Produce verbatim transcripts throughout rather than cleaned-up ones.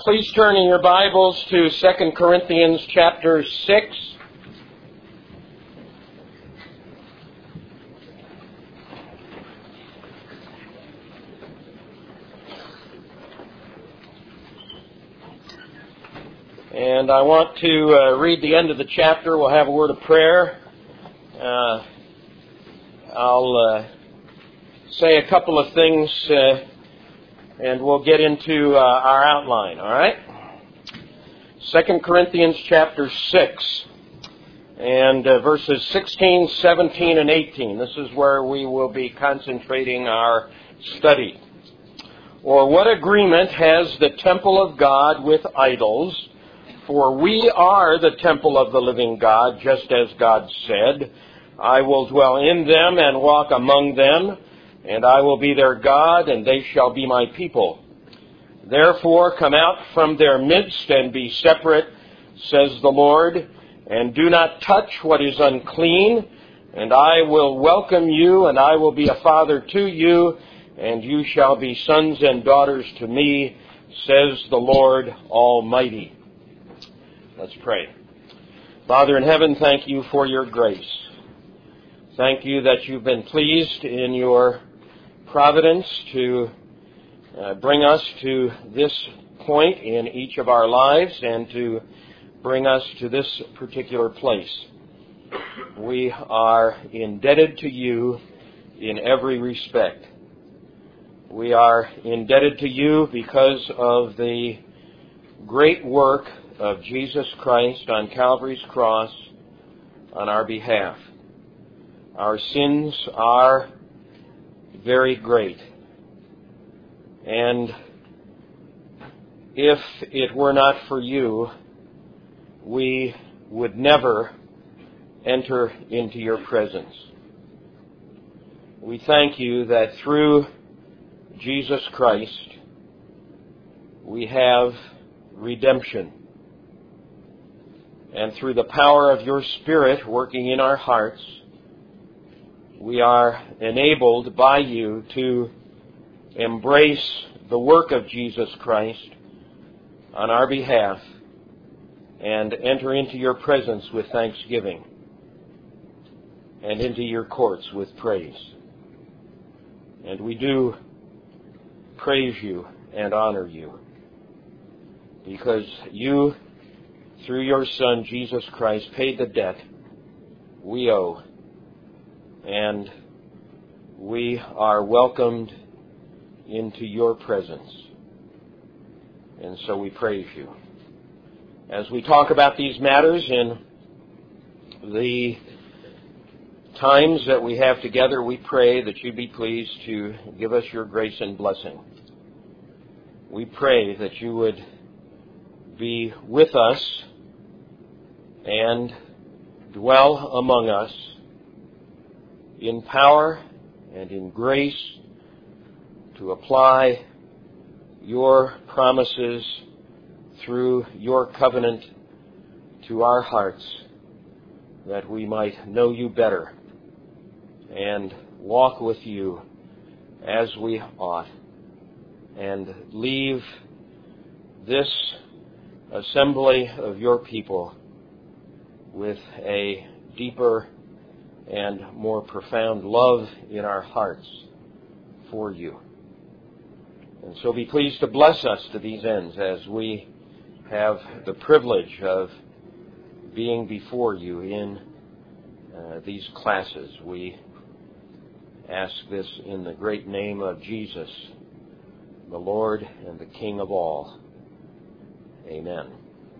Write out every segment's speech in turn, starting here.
Please turn in your Bibles to Second Corinthians chapter six. And I want to uh, read the end of the chapter. We'll have a word of prayer. Uh, I'll uh, say a couple of things uh, and we'll get into uh, our outline, all right? Second Corinthians chapter six and uh, verses sixteen, seventeen, and eighteen. This is where we will be concentrating our study. Or what agreement has the temple of God with idols? For we are the temple of the living God, just as God said, I will dwell in them and walk among them, and I will be their God, and they shall be my people. Therefore come out from their midst and be separate, says the Lord, and do not touch what is unclean, and I will welcome you, and I will be a father to you, and you shall be sons and daughters to me, says the Lord Almighty. Let's pray. Father in heaven, thank you for your grace. Thank you that you've been pleased in your providence to uh, bring us to this point in each of our lives and to bring us to this particular place. We are indebted to you in every respect. We are indebted to you because of the great work of Jesus Christ on Calvary's cross on our behalf. Our sins are very great. And if it were not for you, we would never enter into your presence. We thank you that through Jesus Christ we have redemption. And through the power of your Spirit working in our hearts, we are enabled by you to embrace the work of Jesus Christ on our behalf and enter into your presence with thanksgiving and into your courts with praise. And we do praise you and honor you because you, through your Son, Jesus Christ, paid the debt we owe, and we are welcomed into your presence. And so we praise you. As we talk about these matters in the times that we have together, we pray that you be pleased to give us your grace and blessing. We pray that you would be with us and dwell among us in power and in grace to apply your promises through your covenant to our hearts, that we might know you better and walk with you as we ought, and leave this assembly of your people with a deeper and more profound love in our hearts for you. And so be pleased to bless us to these ends as we have the privilege of being before you in uh, these classes. We ask this in the great name of Jesus, the Lord and the King of all. Amen.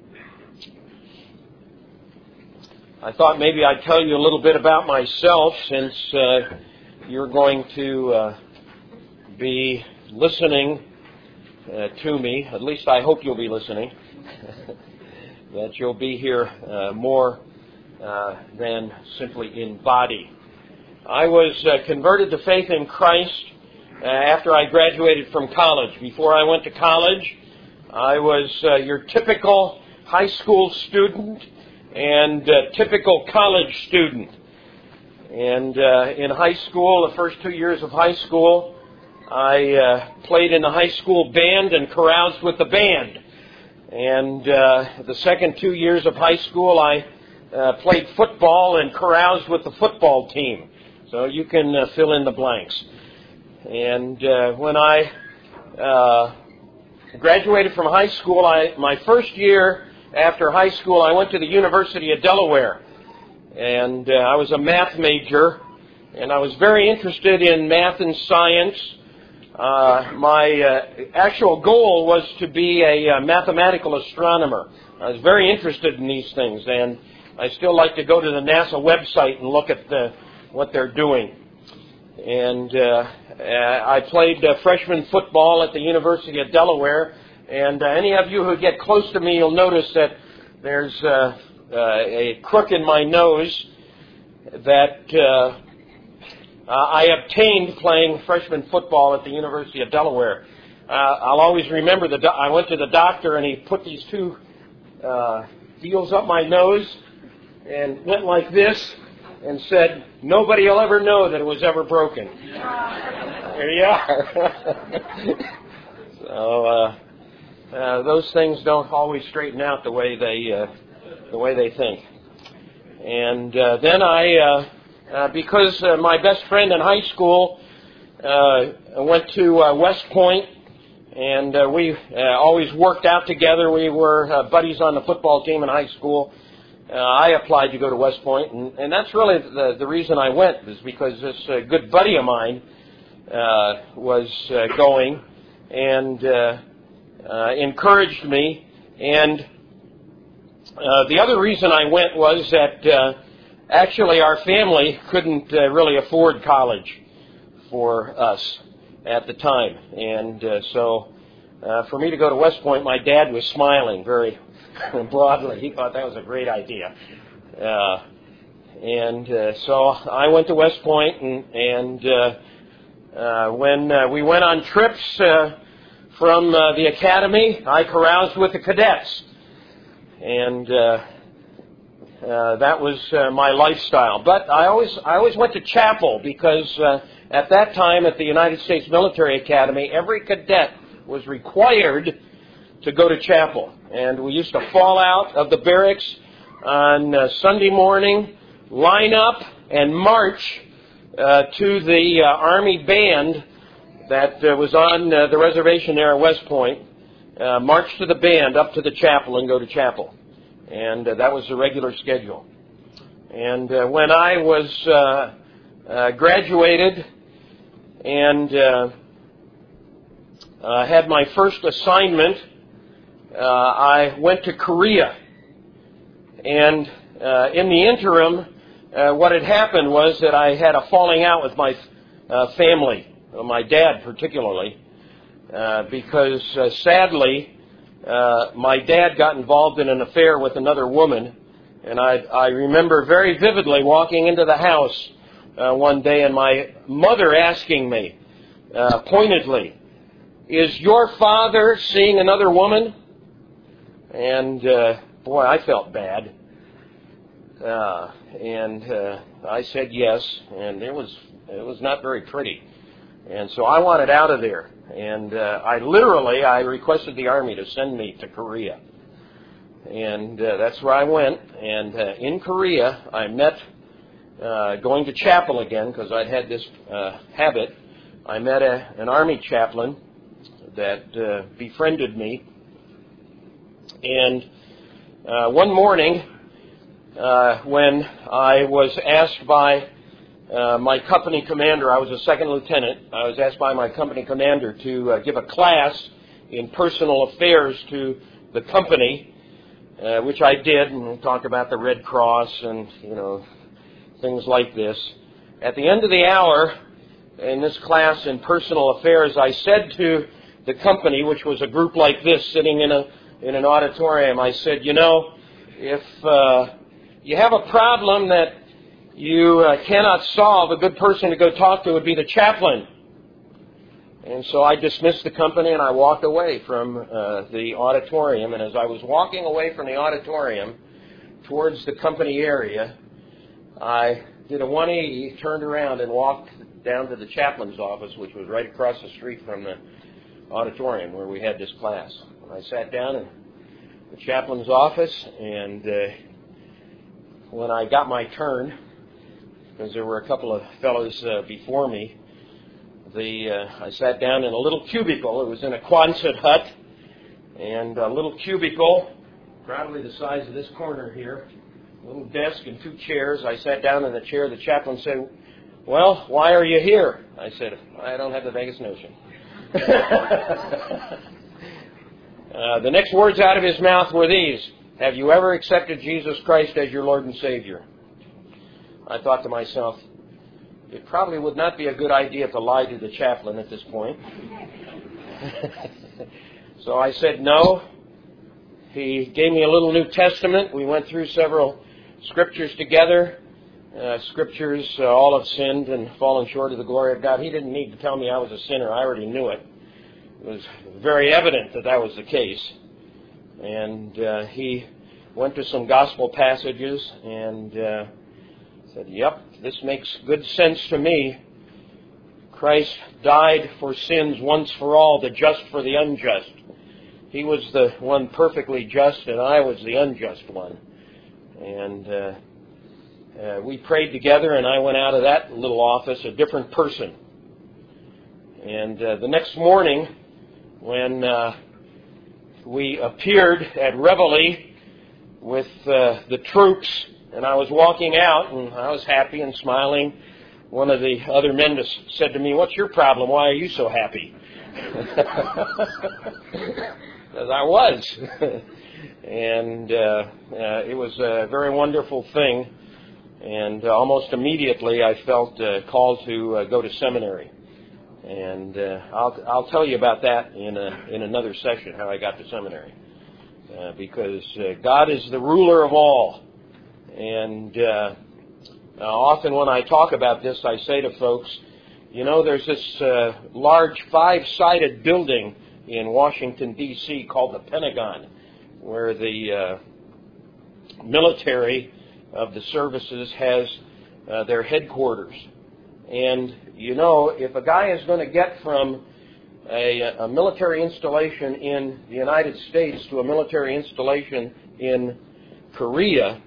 I thought maybe I'd tell you a little bit about myself, since uh, you're going to uh, be listening uh, to me. At least I hope you'll be listening. That you'll be here uh, more uh, than simply in body. I was uh, converted to faith in Christ uh, after I graduated from college. Before I went to college, I was uh, your typical high school student and uh, typical college student. And uh, in high school, the first two years of high school, I uh, played in the high school band and caroused with the band. And uh, the second two years of high school, I uh, played football and caroused with the football team. So you can uh, fill in the blanks. And uh, when I uh, graduated from high school, I, my first year after high school, I went to the University of Delaware. And uh, I was a math major, and I was very interested in math and science. Uh, my uh, actual goal was to be a uh, mathematical astronomer. I was very interested in these things, and I still like to go to the NASA website and look at the, what they're doing. And uh, I played uh, freshman football at the University of Delaware, and uh, any of you who get close to me, you'll notice that there's uh, uh, a crook in my nose that uh, uh, I obtained playing freshman football at the University of Delaware. Uh, I'll always remember the do- I went to the doctor, and he put these two uh, deals up my nose and went like this and said, "Nobody will ever know that it was ever broken." There you are. so uh, uh, those things don't always straighten out the way they uh, the way they think. And uh, then I, uh, uh, because uh, my best friend in high school uh, went to uh, West Point, and uh, we uh, always worked out together. We were uh, buddies on the football team in high school. Uh, I applied to go to West Point, and, and that's really the, the reason I went, is because this uh, good buddy of mine uh, was uh, going and uh, uh, encouraged me. And uh, the other reason I went was that uh, actually our family couldn't uh, really afford college for us at the time. And uh, so uh, for me to go to West Point, my dad was smiling very broadly. He thought that was a great idea. Uh, and uh, so I went to West Point, and, and uh, uh, when uh, we went on trips uh, from uh, the academy, I caroused with the cadets. And uh, uh, that was uh, my lifestyle. But I always I always went to chapel, because uh, at that time at the United States Military Academy, every cadet was required to go to chapel. And we used to fall out of the barracks on uh, Sunday morning, line up, and march uh, to the uh, Army band that uh, was on uh, the reservation there at West Point, uh, march to the band up to the chapel and go to chapel. And uh, that was the regular schedule. And uh, when I was uh, uh, graduated and uh, uh, had my first assignment, Uh, I went to Korea, and uh, in the interim, uh, what had happened was that I had a falling out with my uh, family, my dad particularly, uh, because uh, sadly, uh, my dad got involved in an affair with another woman, and I, I remember very vividly walking into the house uh, one day and my mother asking me uh, pointedly, "Is your father seeing another woman?" And, uh, boy, I felt bad. Uh, and uh, I said yes, and it was it was not very pretty. And so I wanted out of there. And uh, I literally, I requested the Army to send me to Korea. And uh, that's where I went. And uh, in Korea, I met, uh, going to chapel again, because I'd had this uh, habit, I met a, an Army chaplain that uh, befriended me. And uh, one morning, uh, when I was asked by uh, my company commander, I was a second lieutenant, I was asked by my company commander to uh, give a class in personal affairs to the company, uh, which I did, and we talked about the Red Cross and, you know, things like this. At the end of the hour, in this class in personal affairs, I said to the company, which was a group like this sitting in a in an auditorium, I said, you know, if uh, you have a problem that you uh, cannot solve, a good person to go talk to would be the chaplain. And so I dismissed the company and I walked away from uh, the auditorium. And as I was walking away from the auditorium towards the company area, I did a one eighty, turned around and walked down to the chaplain's office, which was right across the street from the auditorium where we had this class. I sat down and the chaplain's office, and uh, when I got my turn, because there were a couple of fellows uh, before me, the uh, I sat down in a little cubicle. It was in a Quonset hut, and a little cubicle, probably the size of this corner here, a little desk and two chairs. I sat down in the chair. The chaplain said, "Well, why are you here?" I said, "I don't have the vaguest notion." uh, the next words out of his mouth were these: "Have you ever accepted Jesus Christ as your Lord and Savior?" I thought to myself, it probably would not be a good idea to lie to the chaplain at this point. So I said no. He gave me a little New Testament. We went through several scriptures together. Uh, scriptures, uh, all have sinned and fallen short of the glory of God. He didn't need to tell me I was a sinner. I already knew it. It was very evident that that was the case. And uh, he went to some gospel passages and uh, said, "Yep, this makes good sense to me. Christ died for sins once for all, the just for the unjust. He was the one perfectly just, and I was the unjust one." And uh, Uh, we prayed together, and I went out of that little office a different person. And uh, the next morning, when uh, we appeared at Reveille with uh, the troops, and I was walking out, and I was happy and smiling, one of the other men just said to me, "What's your problem? Why are you so happy?" As I was. And uh, uh, it was a very wonderful thing. And uh, almost immediately I felt uh, called to uh, go to seminary. And uh, I'll, I'll tell you about that in, a, in another session, how I got to seminary. Uh, because uh, God is the ruler of all. And uh, uh, often when I talk about this, I say to folks, you know, there's this uh, large five-sided building in Washington, D C called the Pentagon, where the uh, military of the services has uh, their headquarters. And, you know, if a guy is going to get from a, a military installation in the United States to a military installation in Korea,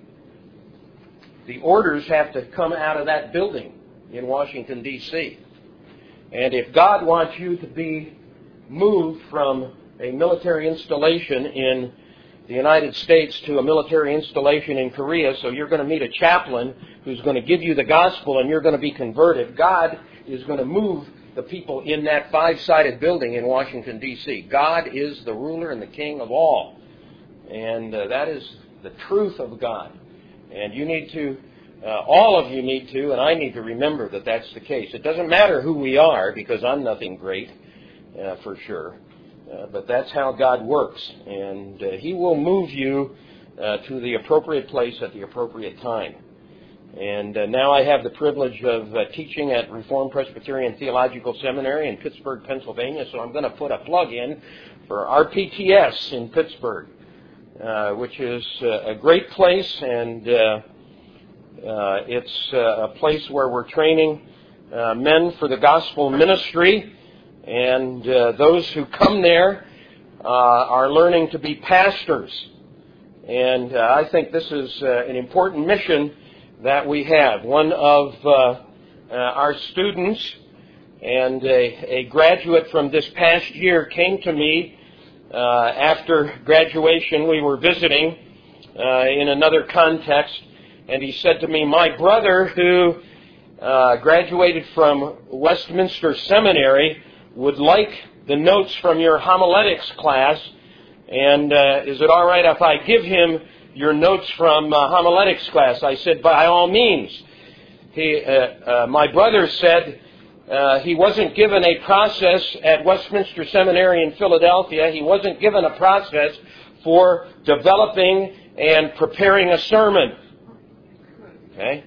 the orders have to come out of that building in Washington, D C And if God wants you to be moved from a military installation in the United States to a military installation in Korea, so you're going to meet a chaplain who's going to give you the gospel and you're going to be converted, God is going to move the people in that five-sided building in Washington, D C God is the ruler and the king of all. And uh, that is the truth of God. And you need to, uh, all of you need to, and I need to remember that that's the case. It doesn't matter who we are, because I'm nothing great, uh, for sure. Uh, but that's how God works, and uh, He will move you uh, to the appropriate place at the appropriate time. And uh, now I have the privilege of uh, teaching at Reformed Presbyterian Theological Seminary in Pittsburgh, Pennsylvania, so I'm going to put a plug in for R P T S in Pittsburgh, uh, which is uh, a great place, and uh, uh, it's uh, a place where we're training uh, men for the gospel ministry. And uh, those who come there uh, are learning to be pastors. And uh, I think this is uh, an important mission that we have. One of uh, uh, our students and a, a graduate from this past year came to me uh, after graduation. We were visiting uh, in another context, and he said to me, "My brother, who uh, graduated from Westminster Seminary, would like the notes from your homiletics class, and uh, is it all right if I give him your notes from uh, homiletics class?" I said, "By all means." He, uh, uh, my brother said uh, he wasn't given a process at Westminster Seminary in Philadelphia. He wasn't given a process for developing and preparing a sermon. Okay?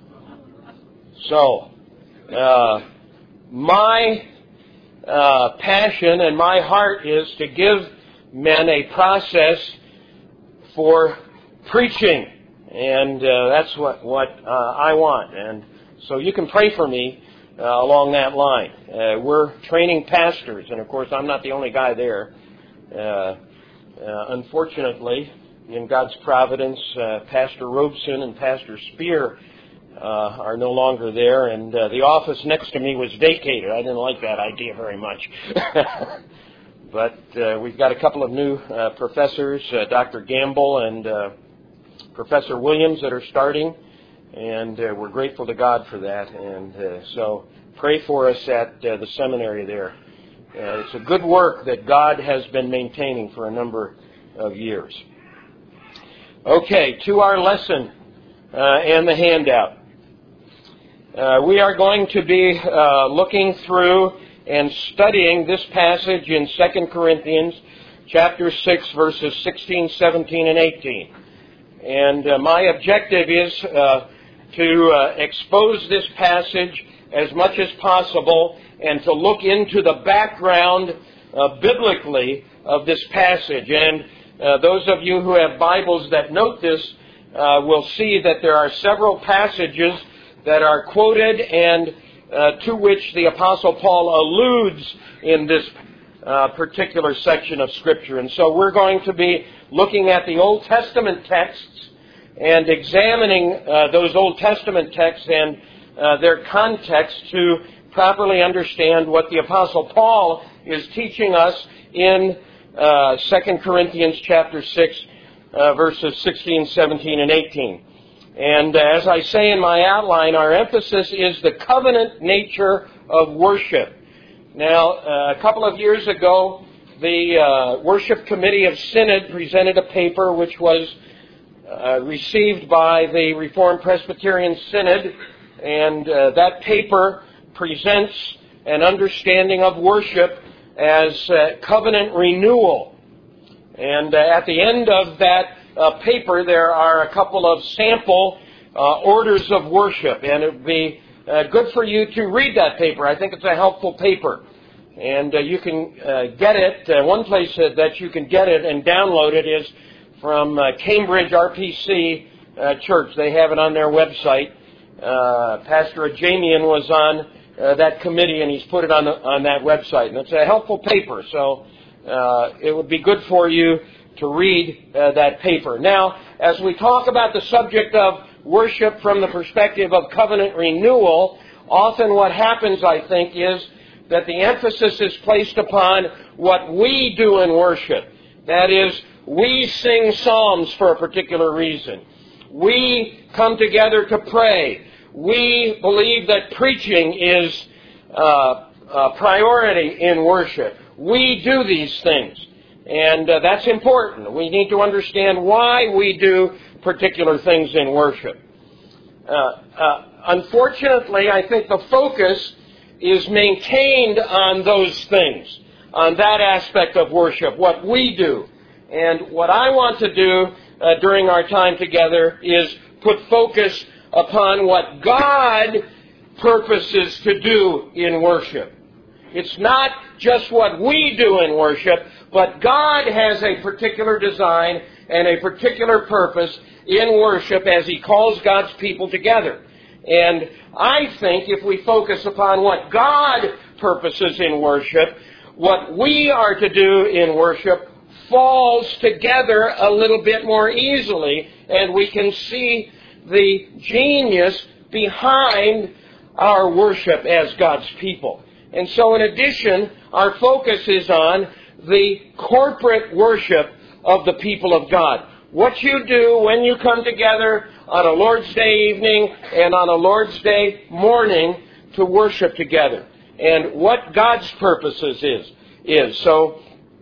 So, uh, my Uh, passion and my heart is to give men a process for preaching, and uh, that's what what uh, I want. And so you can pray for me uh, along that line. Uh, we're training pastors, and of course I'm not the only guy there. Uh, Uh, unfortunately, in God's providence, uh, Pastor Robeson and Pastor Spear uh, are no longer there, and uh, the office next to me was vacated. I didn't like that idea very much. But uh, we've got a couple of new uh, professors, uh, Doctor Gamble and uh, Professor Williams, that are starting, and uh, we're grateful to God for that. And uh, so pray for us at uh, the seminary there. Uh, it's a good work that God has been maintaining for a number of years. Okay, to our lesson uh, and the handout. Uh, we are going to be uh, looking through and studying this passage in Second Corinthians chapter six, verses sixteen, seventeen, and eighteen. And uh, my objective is uh, to uh, expose this passage as much as possible and to look into the background uh, biblically of this passage. And uh, those of you who have Bibles that note this uh, will see that there are several passages that are quoted and uh, to which the Apostle Paul alludes in this uh, particular section of Scripture. And so we're going to be looking at the Old Testament texts and examining uh, those Old Testament texts and uh, their context to properly understand what the Apostle Paul is teaching us in uh, Second Corinthians chapter six, uh, verses sixteen, seventeen, and eighteen. And uh, as I say in my outline, our emphasis is the covenant nature of worship. Now, uh, a couple of years ago, the uh, Worship Committee of Synod presented a paper which was uh, received by the Reformed Presbyterian Synod, and uh, that paper presents an understanding of worship as uh, covenant renewal. And uh, at the end of that uh, paper, there are a couple of sample uh, orders of worship, and it would be uh, good for you to read that paper. I think it's a helpful paper. And uh, you can uh, get it, uh, one place uh, that you can get it and download it is from uh, Cambridge R P C uh, Church. They have it on their website. Uh, Pastor Ajamian was on Uh, that committee, and he's put it on the, on that website. And it's a helpful paper, so uh, it would be good for you to read uh, that paper. Now, as we talk about the subject of worship from the perspective of covenant renewal, often what happens, I think, is that the emphasis is placed upon what we do in worship. That is, we sing psalms for a particular reason. We come together to pray. We believe that preaching is uh, a priority in worship. We do these things, and uh, that's important. We need to understand why we do particular things in worship. Uh, uh, unfortunately, I think the focus is maintained on those things, on that aspect of worship, what we do. And what I want to do uh, during our time together is put focus upon what God purposes to do in worship. It's not just what we do in worship, but God has a particular design and a particular purpose in worship as He calls God's people together. And I think if we focus upon what God purposes in worship, what we are to do in worship falls together a little bit more easily, and we can see the genius behind our worship as God's people. And so in addition, our focus is on the corporate worship of the people of God. What you do when you come together on a Lord's Day evening and on a Lord's Day morning to worship together. And what God's purposes is. is. So,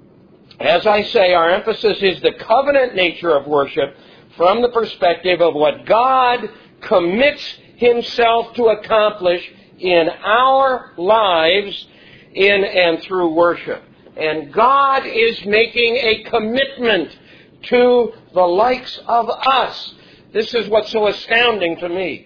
as I say, our emphasis is the covenant nature of worship from the perspective of what God commits Himself to accomplish in our lives in and through worship. And God is making a commitment to the likes of us. This is what's so astounding to me.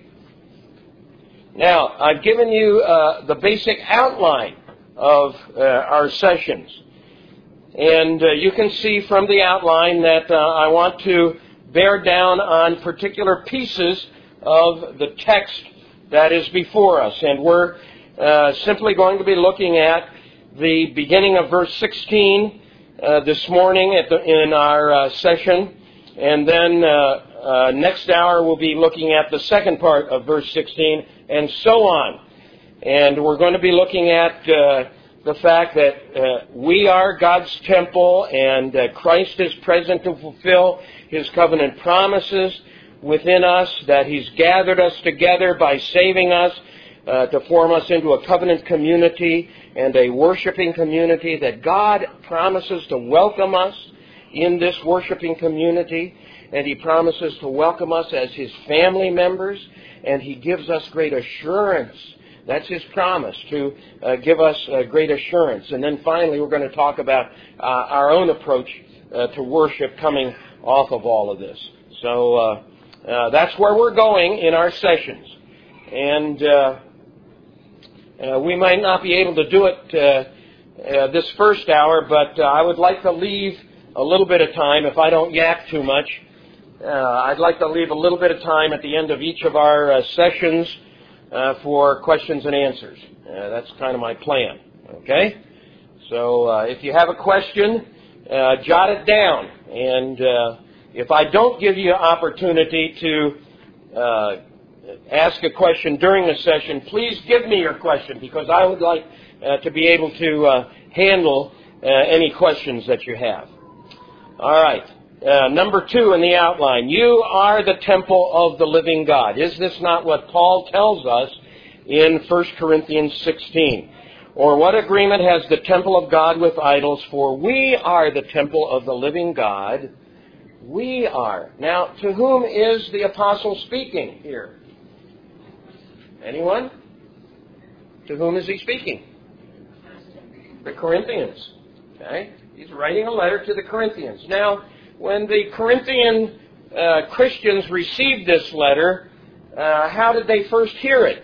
Now, I've given you uh, the basic outline of uh, our sessions. And uh, you can see from the outline that uh, I want to bear down on particular pieces of the text that is before us. And we're uh, simply going to be looking at the beginning of verse sixteen uh, this morning at the, in our uh, session. And then uh, uh, next hour we'll be looking at the second part of verse sixteen and so on. And we're going to be looking at uh, the fact that uh, we are God's temple and uh, Christ is present to fulfill His covenant promises within us, that He's gathered us together by saving us uh, to form us into a covenant community and a worshiping community, that God promises to welcome us in this worshiping community, and He promises to welcome us as His family members, and He gives us great assurance. That's His promise, to uh, give us uh, great assurance. And then finally, we're going to talk about uh, our own approach uh, to worship coming off of all of this. So uh, uh, that's where we're going in our sessions. And uh, uh, we might not be able to do it uh, uh, this first hour, but uh, I would like to leave a little bit of time, if I don't yak too much. Uh, I'd like to leave a little bit of time at the end of each of our uh, sessions uh, for questions and answers. Uh, that's kind of my plan. Okay? So uh, if you have a question, uh, jot it down. And uh, if I don't give you an opportunity to uh, ask a question during the session, please give me your question, because I would like uh, to be able to uh, handle uh, any questions that you have. All right. Uh, number two in the outline. You are the temple of the living God. Is this not what Paul tells us in First Corinthians sixteen? Or what agreement has the temple of God with idols? For we are the temple of the living God. We are. Now, to whom is the apostle speaking here? Anyone? To whom is he speaking? The Corinthians. Okay? He's writing a letter to the Corinthians. Now, when the Corinthian uh, Christians received this letter, uh, how did they first hear it?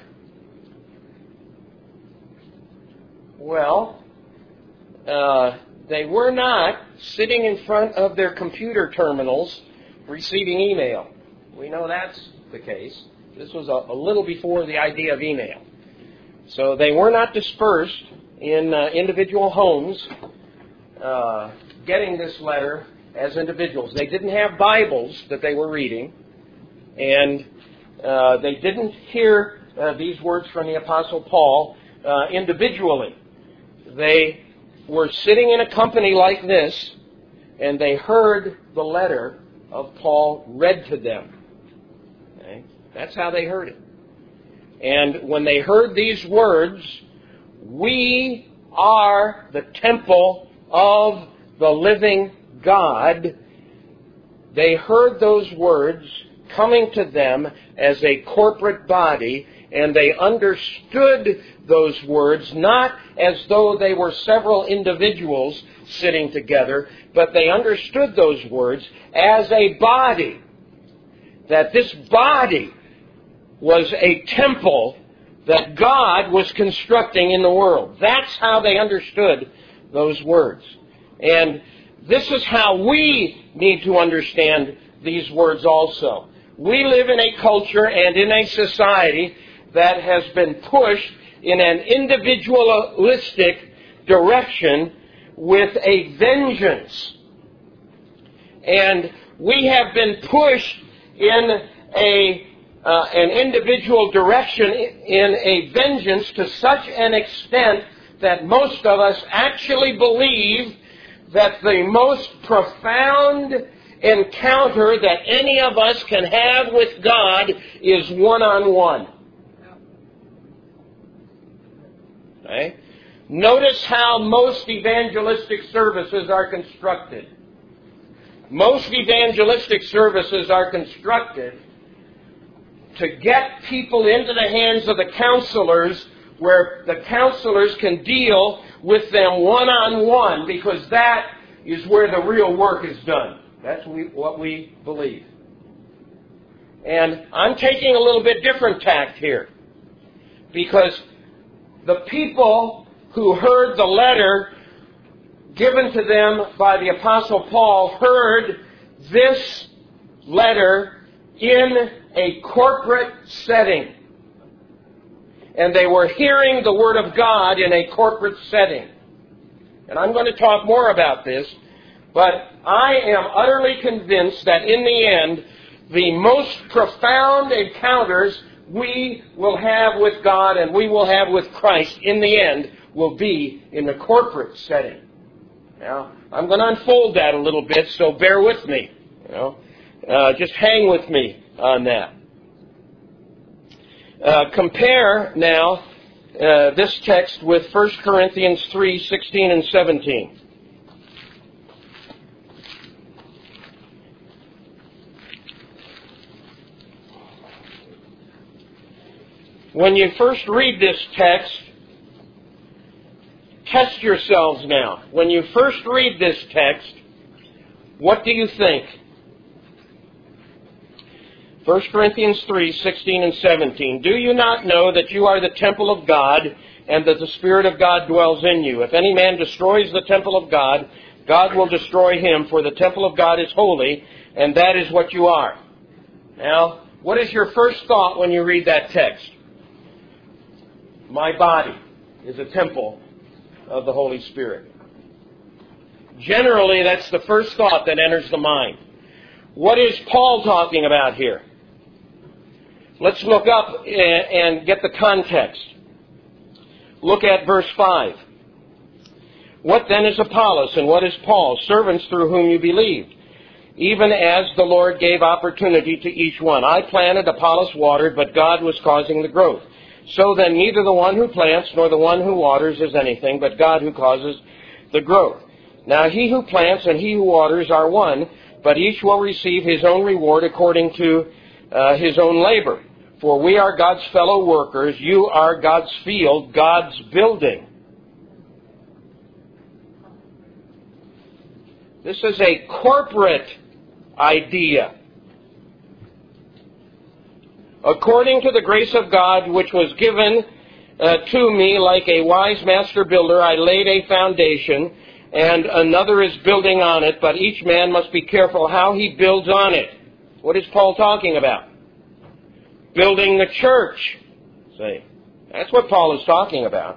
Well, uh, they were not sitting in front of their computer terminals receiving email. We know that's the case. This was a, a little before the idea of email. So they were not dispersed in uh, individual homes uh, getting this letter as individuals. They didn't have Bibles that they were reading, and uh, they didn't hear uh, these words from the Apostle Paul uh, individually. They were sitting in a company like this, and they heard the letter of Paul read to them. Okay? That's how they heard it. And when they heard these words, we are the temple of the living God, they heard those words coming to them as a corporate body, and they understood those words not as though they were several individuals sitting together, but they understood those words as a body, that this body was a temple that God was constructing in the world. That's how they understood those words. And this is how we need to understand these words also. We live in a culture and in a society that has been pushed in an individualistic direction with a vengeance. And we have been pushed in a uh, an individual direction in a vengeance to such an extent that most of us actually believe that the most profound encounter that any of us can have with God is one-on-one. Okay? Notice how most evangelistic services are constructed. Most evangelistic services are constructed to get people into the hands of the counselors, where the counselors can deal with them one-on-one, because that is where the real work is done. That's what we believe. And I'm taking a little bit different tact here, because the people who heard the letter given to them by the Apostle Paul heard this letter in a corporate setting. And they were hearing the Word of God in a corporate setting. And I'm going to talk more about this But I am utterly convinced that in the end, the most profound encounters we will have with God and we will have with Christ in the end will be in the corporate setting. Now, I'm going to unfold that a little bit, so bear with me. You know, uh, just hang with me on that. Uh, compare now uh, this text with First Corinthians three sixteen and seventeen. When you first read this text, test yourselves now. When you first read this text, what do you think? First Corinthians three sixteen and seventeen. Do you not know that you are the temple of God, and that the Spirit of God dwells in you? If any man destroys the temple of God, God will destroy him, for the temple of God is holy, and that is what you are. Now, what is your first thought when you read that text? My body is a temple of the Holy Spirit. Generally, that's the first thought that enters the mind. What is Paul talking about here? Let's look up and get the context. Look at verse five. What then is Apollos and what is Paul? Servants through whom you believed, even as the Lord gave opportunity to each one. I planted, Apollos watered, but God was causing the growth. So then neither the one who plants nor the one who waters is anything, but God who causes the growth. Now he who plants and he who waters are one, but each will receive his own reward according to uh, his own labor. For we are God's fellow workers, you are God's field, God's building. This is a corporate idea. According to the grace of God which was given uh, to me, like a wise master builder, I laid a foundation, and another is building on it, but each man must be careful how he builds on it. What is Paul talking about? Building the church. See, that's what Paul is talking about.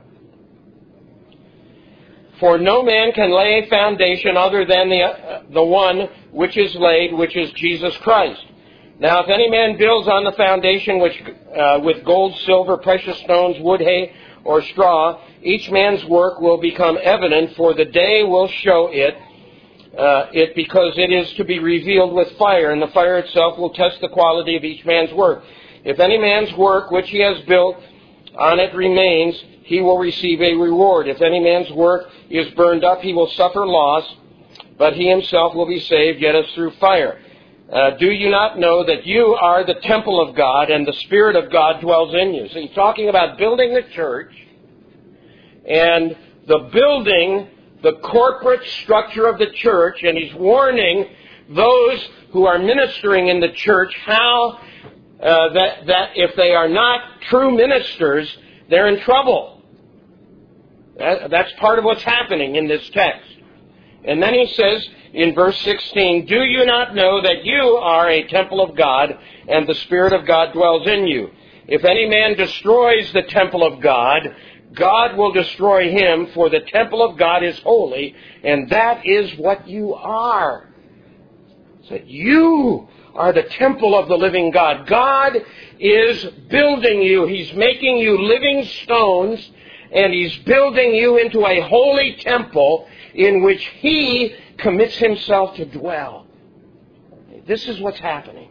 For no man can lay a foundation other than the, uh, the one which is laid, which is Jesus Christ. Now, if any man builds on the foundation which uh, with gold, silver, precious stones, wood, hay, or straw, each man's work will become evident, for the day will show it, uh, it because it is to be revealed with fire, and the fire itself will test the quality of each man's work. If any man's work which he has built on it remains, he will receive a reward. If any man's work is burned up, he will suffer loss, but he himself will be saved, yet as through fire. Uh, do you not know that you are the temple of God and the Spirit of God dwells in you? So he's talking about building the church and the building, the corporate structure of the church, and he's warning those who are ministering in the church how uh, that, that if they are not true ministers, they're in trouble. That, that's part of what's happening in this text. And then he says in verse sixteen, do you not know that you are a temple of God and the Spirit of God dwells in you? If any man destroys the temple of God, God will destroy him, for the temple of God is holy, and that is what you are. So you are the temple of the living God. God is building you. He's making you living stones, and He's building you into a holy temple in which He commits Himself to dwell. This is what's happening.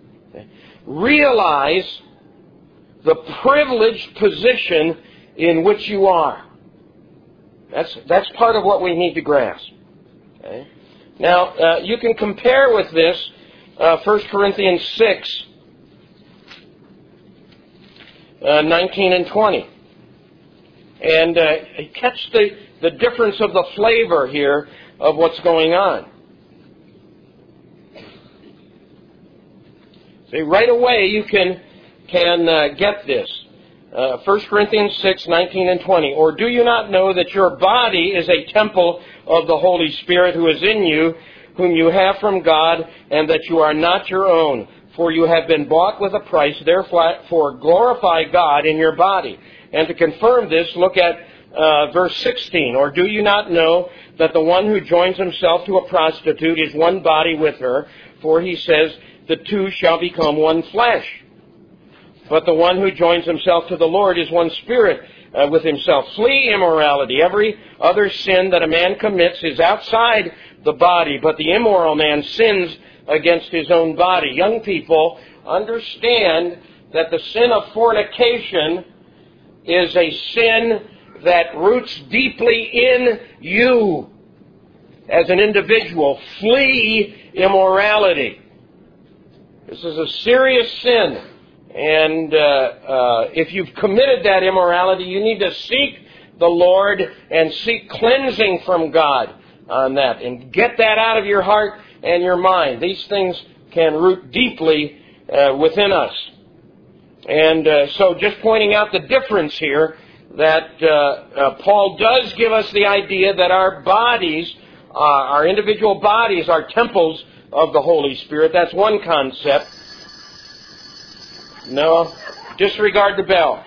Realize the privileged position in which you are. That's that's part of what we need to grasp. Okay? Now, uh, you can compare with this uh, First Corinthians six, uh, nineteen and twenty. And uh, catch the, the difference of the flavor here of what's going on. See, right away you can, can uh, get this. Uh, First Corinthians six, nineteen and twenty. Or do you not know that your body is a temple of the Holy Spirit who is in you, whom you have from God, and that you are not your own? For you have been bought with a price, therefore glorify God in your body. And to confirm this, look at uh, verse sixteen. Or do you not know that the one who joins himself to a prostitute is one body with her? For he says, the two shall become one flesh. But the one who joins himself to the Lord is one spirit uh, with himself. Flee immorality. Every other sin that a man commits is outside the body, but the immoral man sins against his own body. Young people, understand that the sin of fornication is a sin that roots deeply in you as an individual. Flee immorality. This is a serious sin. And uh, uh, if you've committed that immorality, you need to seek the Lord and seek cleansing from God on that. And get that out of your heart and your mind. These things can root deeply uh, within us. And uh, so just pointing out the difference here, that uh, uh, Paul does give us the idea that our bodies, uh, our individual bodies, are temples of the Holy Spirit. That's one concept. No, disregard the bell.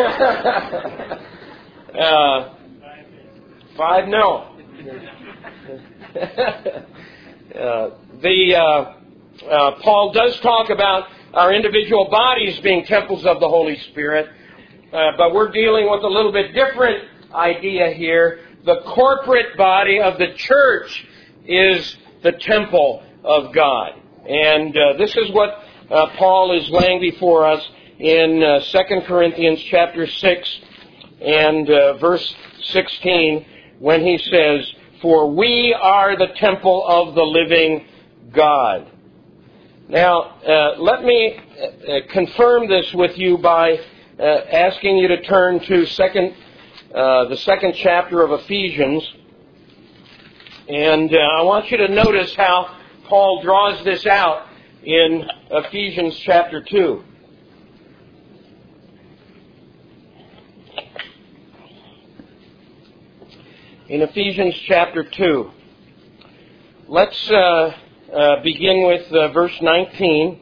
uh, five, no. uh, the uh, uh, Paul does talk about our individual bodies being temples of the Holy Spirit, uh, but we're dealing with a little bit different idea here. The corporate body of the church is the temple of God. And uh, this is what uh, Paul is laying before us in uh, Second Corinthians chapter six and uh, verse sixteen, when he says, "For we are the temple of the living God." Now, uh, let me uh, confirm this with you by uh, asking you to turn to second, uh, the second chapter of Ephesians. And uh, I want you to notice how Paul draws this out in Ephesians chapter two. In Ephesians chapter two, let's uh, uh, begin with uh, verse nineteen.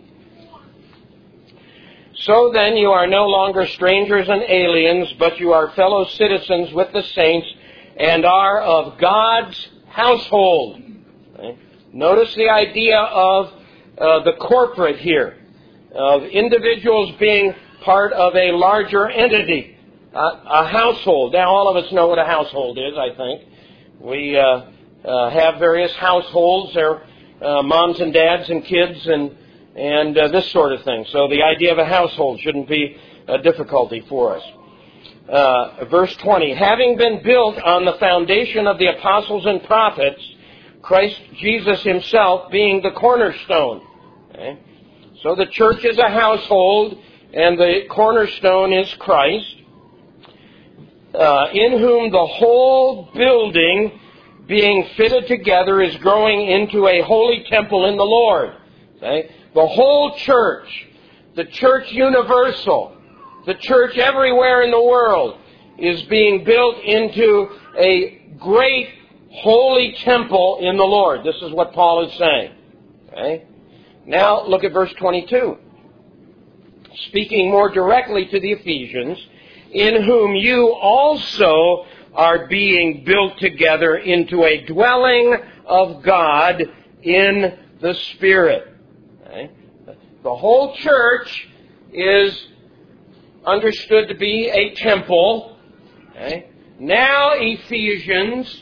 "So then you are no longer strangers and aliens, but you are fellow citizens with the saints and are of God's household." Okay. Notice the idea of uh, the corporate here, of individuals being part of a larger entity. Uh, a household. Now, all of us know what a household is, I think. We uh, uh, have various households. They're uh, moms and dads and kids and and uh, this sort of thing. So the idea of a household shouldn't be a difficulty for us. Uh, verse twenty, "Having been built on the foundation of the apostles and prophets, Christ Jesus himself being the cornerstone." Okay? So the church is a household, and the cornerstone is Christ. Uh, "in whom the whole building being fitted together is growing into a holy temple in the Lord." Okay? The whole church, the church universal, the church everywhere in the world is being built into a great holy temple in the Lord. This is what Paul is saying. Okay? Now look at verse twenty-two. Speaking more directly to the Ephesians, "In whom you also are being built together into a dwelling of God in the Spirit." Okay? The whole church is understood to be a temple. Okay? Now, Ephesians,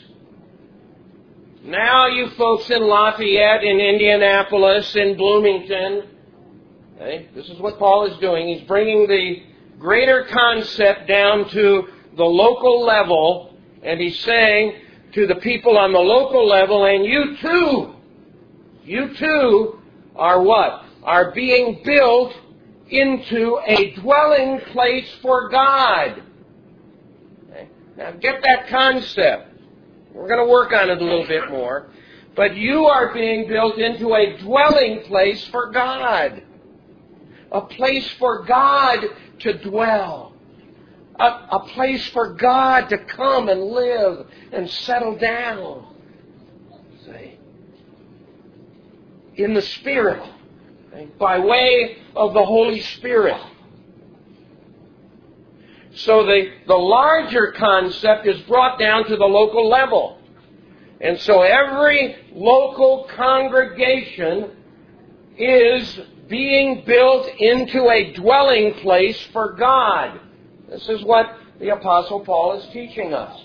now you folks in Lafayette, in Indianapolis, in Bloomington, okay? This is what Paul is doing. He's bringing the greater concept down to the local level, and he's saying to the people on the local level, and you too, you too are what? Are being built into a dwelling place for God. Okay? Now get that concept. We're going to work on it a little bit more. But you are being built into a dwelling place for God. A place for God to dwell. A, a place for God to come and live and settle down. See? In the Spirit. Okay? By way of the Holy Spirit. So the, the larger concept is brought down to the local level. And so every local congregation is being built into a dwelling place for God. This is what the Apostle Paul is teaching us.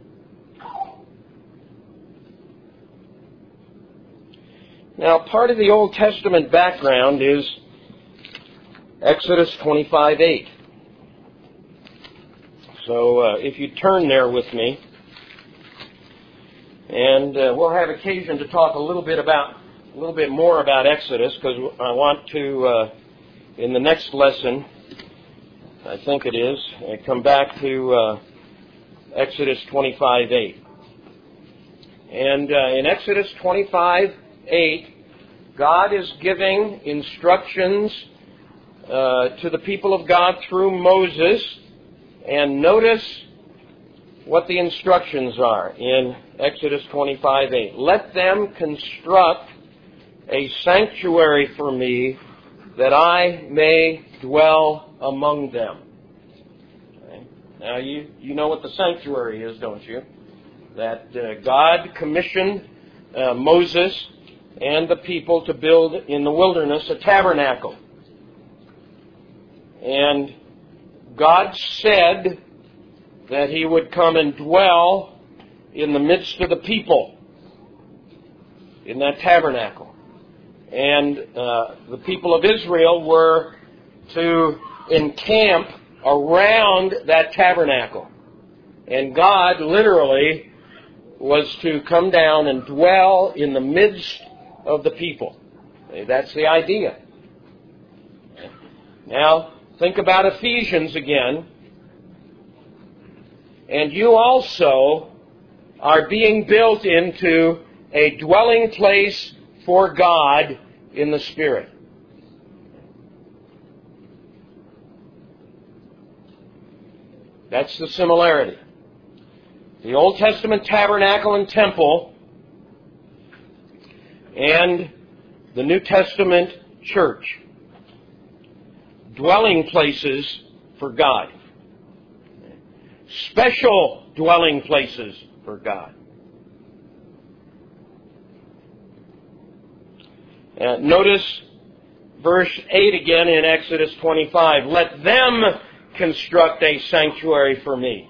Now, part of the Old Testament background is Exodus twenty-five eight. So uh, if you turn there with me, and uh, we'll have occasion to talk a little bit about a little bit more about Exodus, because I want to, uh, in the next lesson, I think it is, I come back to uh, Exodus twenty-five eight. And uh, in Exodus twenty-five eight, God is giving instructions uh, to the people of God through Moses. And notice what the instructions are in Exodus twenty-five eight. Let them construct a sanctuary for me, that I may dwell among them. Okay. Now, you, you know what the sanctuary is, don't you? That uh, God commissioned uh, Moses and the people to build in the wilderness a tabernacle. And God said that He would come and dwell in the midst of the people in that tabernacle. And uh, the people of Israel were to encamp around that tabernacle. And God literally was to come down and dwell in the midst of the people. That's the idea. Now, think about Ephesians again. And you also are being built into a dwelling place for God in the Spirit. That's the similarity. The Old Testament tabernacle and temple and the New Testament church. Dwelling places for God. Special dwelling places for God. Uh, notice verse eight again in Exodus twenty-five. Let them construct a sanctuary for me.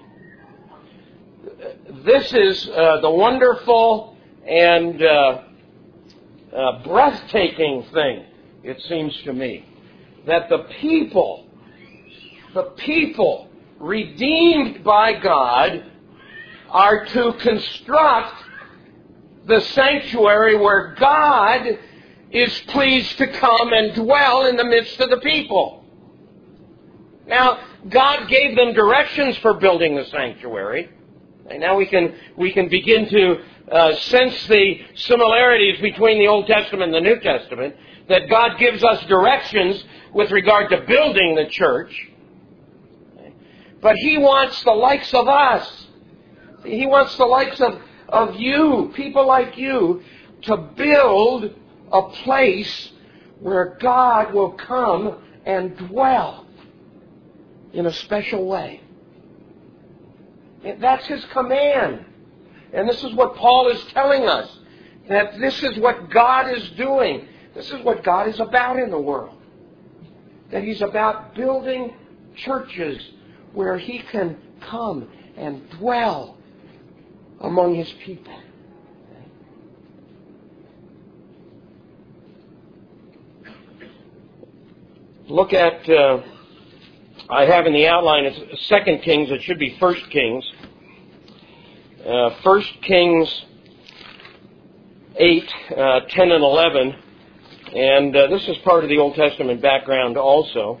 This is uh, the wonderful and uh, uh, breathtaking thing, it seems to me, that the people, the people redeemed by God are to construct the sanctuary where God is pleased to come and dwell in the midst of the people. Now, God gave them directions for building the sanctuary. And now we can we can begin to uh, sense the similarities between the Old Testament and the New Testament, that God gives us directions with regard to building the church. But He wants the likes of us. He wants the likes of, of you, people like you, to build a place where God will come and dwell in a special way. That's His command. And this is what Paul is telling us, that this is what God is doing. This is what God is about in the world. That He's about building churches where He can come and dwell among His people. Look at, uh, I have in the outline, it's Second Kings, it should be First Kings. Uh, First Kings eight, uh, ten and eleven. And uh, this is part of the Old Testament background also.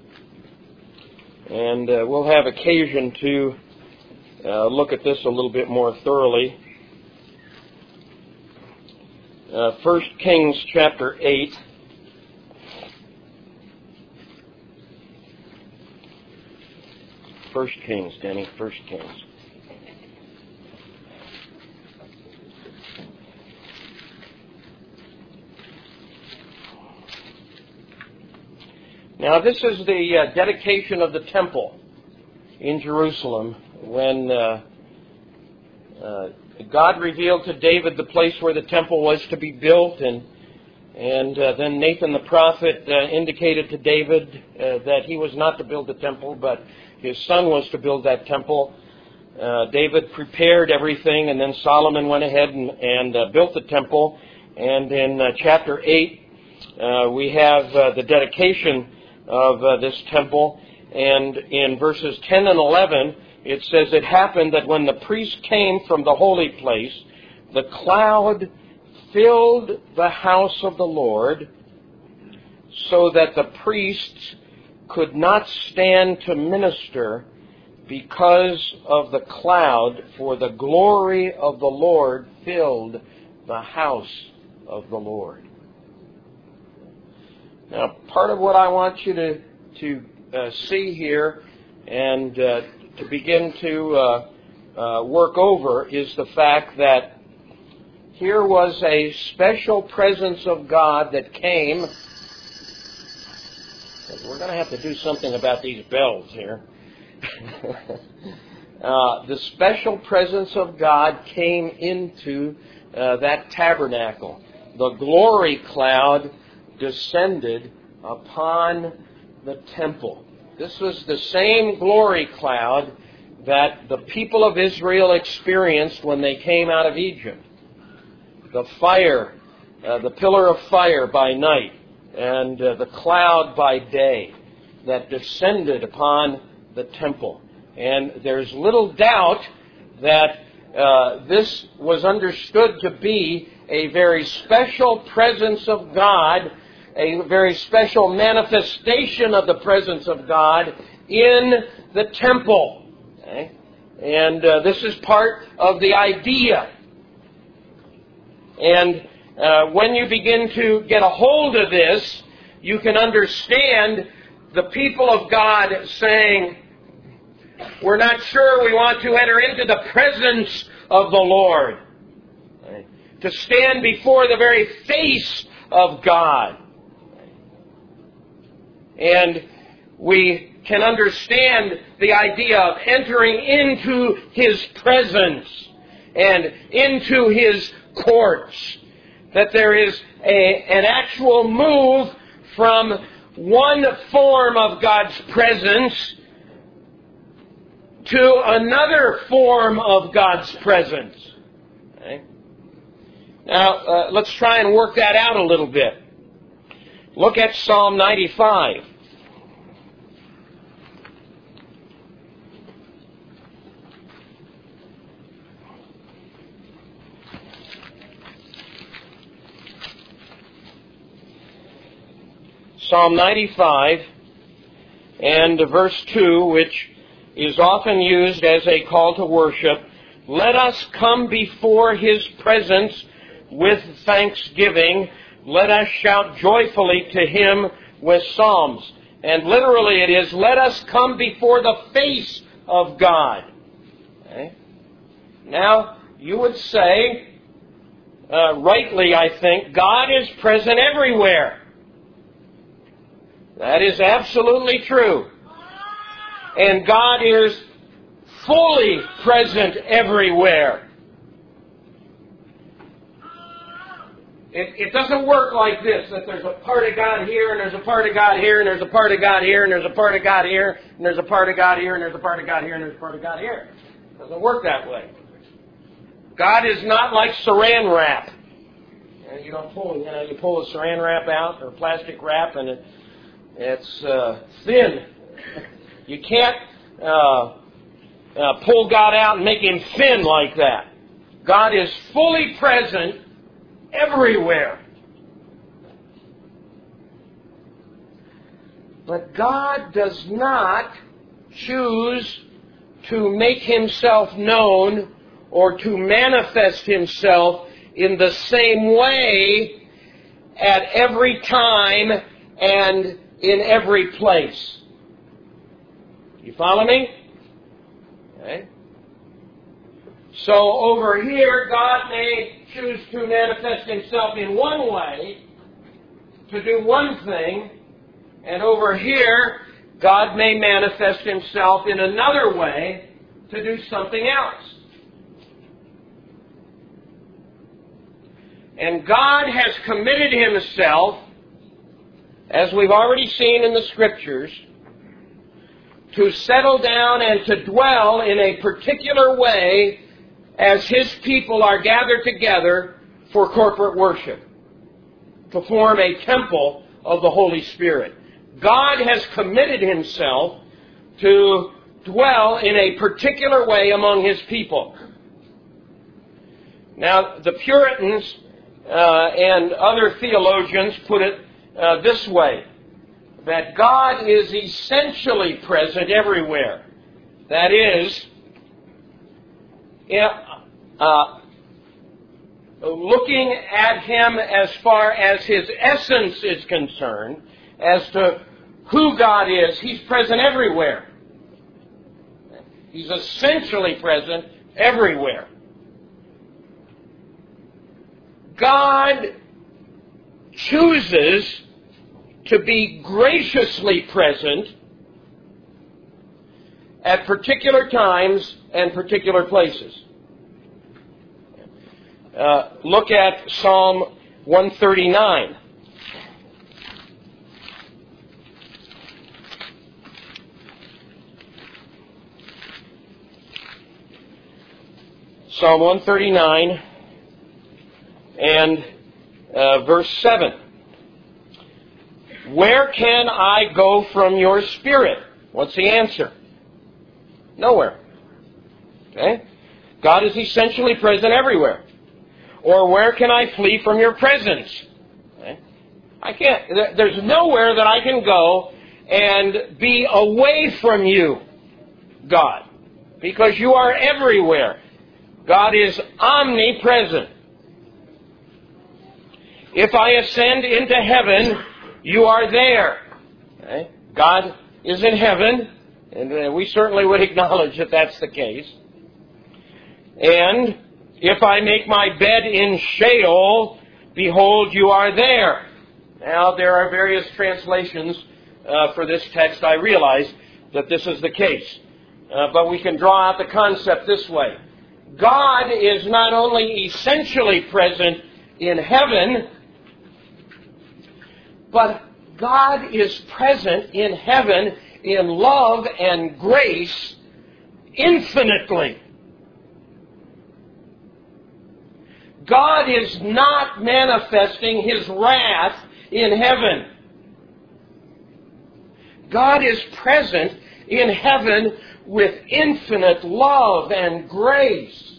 And uh, we'll have occasion to uh, look at this a little bit more thoroughly. Uh, First Kings chapter eight. First Kings, Denny, First Kings. Now, this is the uh, dedication of the temple in Jerusalem when uh, uh, God revealed to David the place where the temple was to be built, and and uh, then Nathan the prophet uh, indicated to David uh, that he was not to build the temple, but his son was to build that temple. Uh, David prepared everything, and then Solomon went ahead and, and uh, built the temple. And in uh, chapter eight, uh, we have uh, the dedication of uh, this temple. And in verses ten and eleven, it says, "It happened that when the priest came from the holy place, the cloud filled the house of the Lord, so that the priests could not stand to minister because of the cloud, for the glory of the Lord filled the house of the Lord." Now, part of what I want you to, to uh, see here and uh, to begin to uh, uh, work over is the fact that here was a special presence of God that came. We're going to have to do something about these bells here. uh, the special presence of God came into uh, that tabernacle. The glory cloud descended upon the temple. This was the same glory cloud that the people of Israel experienced when they came out of Egypt. The fire, uh, the pillar of fire by night, and uh, the cloud by day that descended upon the temple. And there's little doubt that uh, this was understood to be a very special presence of God, a very special manifestation of the presence of God in the temple. Okay? And uh, this is part of the idea. And uh, when you begin to get a hold of this, you can understand the people of God saying, "We're not sure we want to enter into the presence of the Lord." Right? To stand before the very face of God. And we can understand the idea of entering into His presence and into His courts. That there is a, an actual move from one form of God's presence to another form of God's presence. Okay? Now, uh, let's try and work that out a little bit. Look at Psalm ninety-five. Psalm ninety-five and verse two, which is often used as a call to worship. "Let us come before His presence with thanksgiving. Let us shout joyfully to Him with psalms." And literally it is, let us come before the face of God. Okay? Now, you would say, uh, rightly I think, God is present everywhere. That is absolutely true. And God is fully present everywhere. It, it doesn't work like this, that there's a part of God here, and there's a part of God here, and there's a part of God here, and there's a part of God here, and there's a part of God here, and there's a part of God here, and there's a part of God here. It doesn't work that way. God is not like saran wrap. And you don't pull, you know, you pull a saran wrap out, or plastic wrap, and it, it's uh, thin. You can't uh, uh, pull God out and make Him thin like that. God is fully present everywhere. But God does not choose to make Himself known or to manifest Himself in the same way at every time and in every place. You follow me? Okay. So over here, God may choose to manifest Himself in one way, to do one thing, and over here, God may manifest Himself in another way to do something else. And God has committed Himself, as we've already seen in the Scriptures, to settle down and to dwell in a particular way as His people are gathered together for corporate worship, to form a temple of the Holy Spirit. God has committed Himself to dwell in a particular way among His people. Now, the Puritans uh, and other theologians put it uh, this way, that God is essentially present everywhere. That is, uh, looking at Him as far as His essence is concerned, as to who God is, He's present everywhere. He's essentially present everywhere. God chooses to be graciously present at particular times and particular places. Uh, look at Psalm one thirty-nine. Psalm one thirty-nine and uh, verse seven. Where can I go from your Spirit? What's the answer? Nowhere. Okay? God is essentially present everywhere. Or where can I flee from your presence? Okay? I can't. There's nowhere that I can go and be away from you, God, because you are everywhere. God is omnipresent. If I ascend into heaven, you are there. Okay? God is in heaven, and we certainly would acknowledge that that's the case. And if I make my bed in Sheol, behold, you are there. Now, there are various translations uh, for this text. I realize that this is the case. Uh, but we can draw out the concept this way. God is not only essentially present in heaven, but God is present in heaven in love and grace infinitely. God is not manifesting His wrath in heaven. God is present in heaven with infinite love and grace.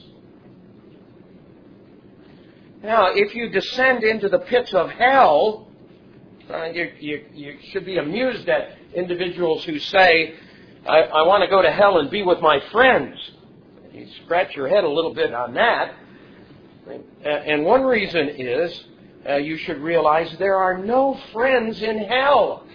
Now, if you descend into the pits of hell, uh, you, you, you should be amused at individuals who say, I, I want to go to hell and be with my friends. You scratch your head a little bit on that. And one reason is, uh, you should realize there are no friends in hell.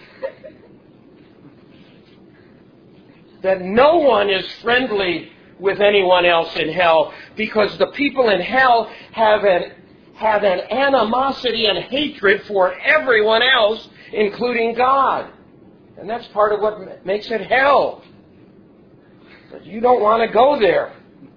That no one is friendly with anyone else in hell, because the people in hell have an, have an animosity and hatred for everyone else, including God. And that's part of what makes it hell. But you don't want to go there.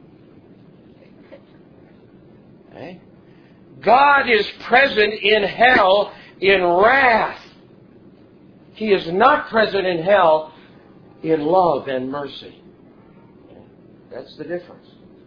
Okay? God is present in hell in wrath. He is not present in hell in love and mercy. That's the difference.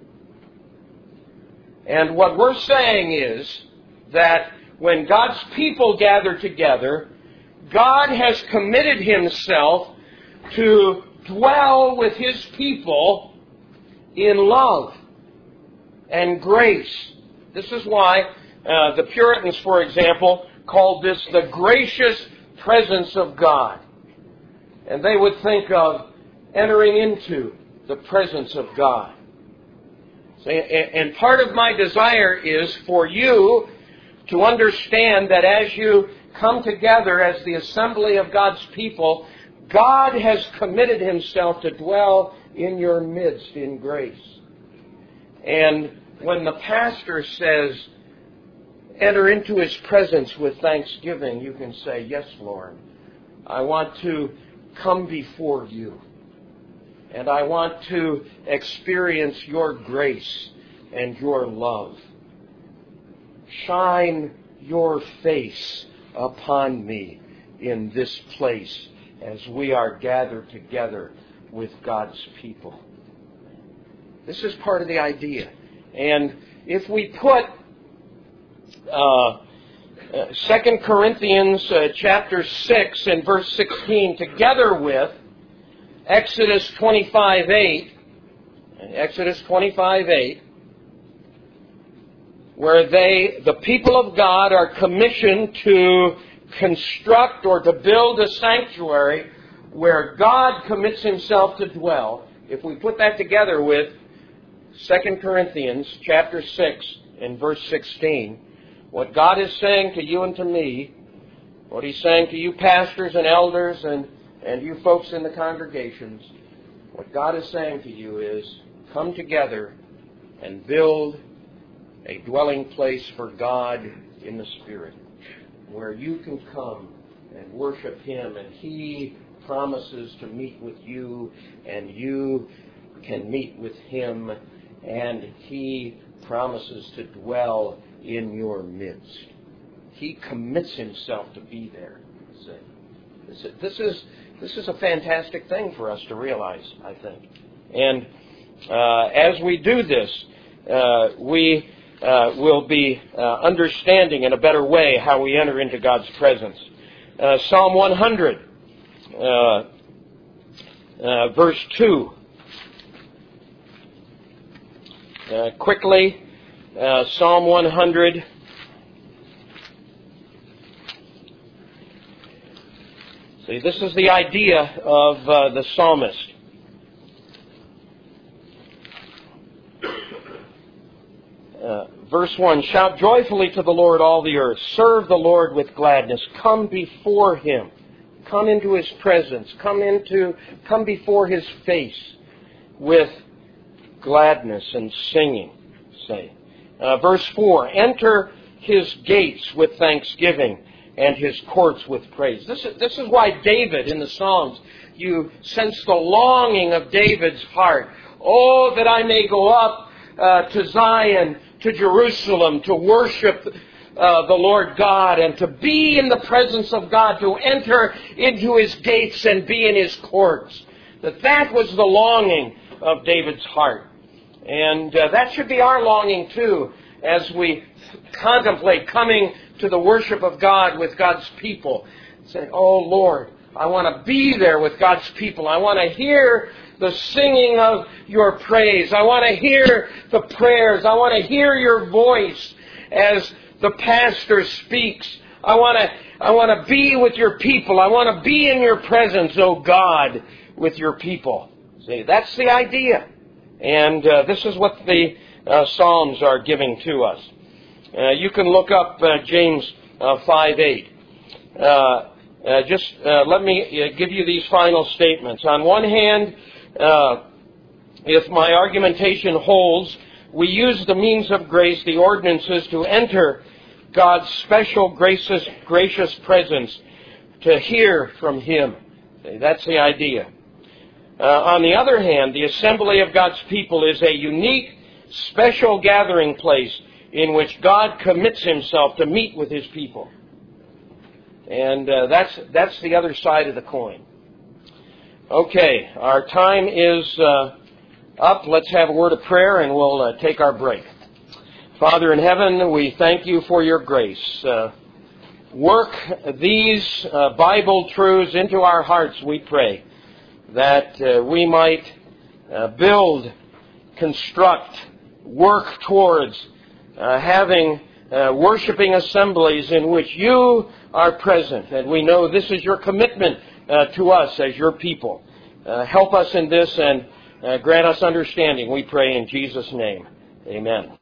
And what we're saying is that when God's people gather together, God has committed Himself to dwell with His people in love and grace. This is why uh, the Puritans, for example, called this the gracious presence of God. And they would think of entering into the presence of God. And part of my desire is for you to understand that as you come together as the assembly of God's people, God has committed Himself to dwell in your midst in grace. And when the pastor says, enter into His presence with thanksgiving, you can say, yes, Lord, I want to come before you. And I want to experience your grace and your love. Shine your face upon me in this place as we are gathered together with God's people. This is part of the idea. And if we put uh, uh, Second Corinthians uh, chapter six and verse sixteen together with Exodus twenty-five eight, Exodus twenty-five eight, where they, the people of God, are commissioned to construct or to build a sanctuary where God commits Himself to dwell. If we put that together with Second Corinthians chapter six and verse sixteen, what God is saying to you and to me, what He's saying to you pastors and elders and, and you folks in the congregations, what God is saying to you is, come together and build a dwelling place for God in the Spirit, where you can come and worship Him, and He promises to meet with you, and you can meet with Him, and He promises to dwell in your midst. He commits Himself to be there. See? This is this is a fantastic thing for us to realize, I think. And uh, as we do this, uh, we uh, will be uh, understanding in a better way how we enter into God's presence. Uh, Psalm one hundred, uh, uh, verse two. Uh, quickly, uh, Psalm one hundred. See, this is the idea of uh, the psalmist. Uh, verse one, shout joyfully to the Lord, all the earth. Serve the Lord with gladness. Come before Him. Come into His presence. Come into, come before His face with gladness and singing. Say, uh, verse four, enter His gates with thanksgiving and His courts with praise. This is, this is why David in the Psalms, you sense the longing of David's heart. Oh, that I may go up uh, to Zion, to Jerusalem, to worship uh, the Lord God, and to be in the presence of God, to enter into His gates and be in His courts. That that was the longing of David's heart. And uh, that should be our longing too, as we contemplate coming to the worship of God with God's people. Say, oh Lord, I want to be there with God's people. I want to hear the singing of your praise. I want to hear the prayers. I want to hear your voice as the pastor speaks. I want to I want to be with your people. I want to be in your presence, oh God, with your people. See, that's the idea. And uh, this is what the uh, Psalms are giving to us. Uh, you can look up uh, James uh, five eight. Uh, uh, just uh, let me uh, give you these final statements. On one hand, uh, if my argumentation holds, we use the means of grace, the ordinances, to enter God's special gracious, gracious presence, to hear from Him. That's the idea. Uh, on the other hand, the assembly of God's people is a unique, special gathering place in which God commits Himself to meet with His people. And uh, that's that's the other side of the coin. Okay, our time is uh, up. Let's have a word of prayer and we'll uh, take our break. Father in heaven, we thank You for Your grace. Uh, work these uh, Bible truths into our hearts, we pray, that uh, we might uh, build, construct, work towards uh, having uh, worshiping assemblies in which You are present. And we know this is Your commitment uh, to us as Your people. Uh, help us in this and uh, grant us understanding, we pray in Jesus' name. Amen.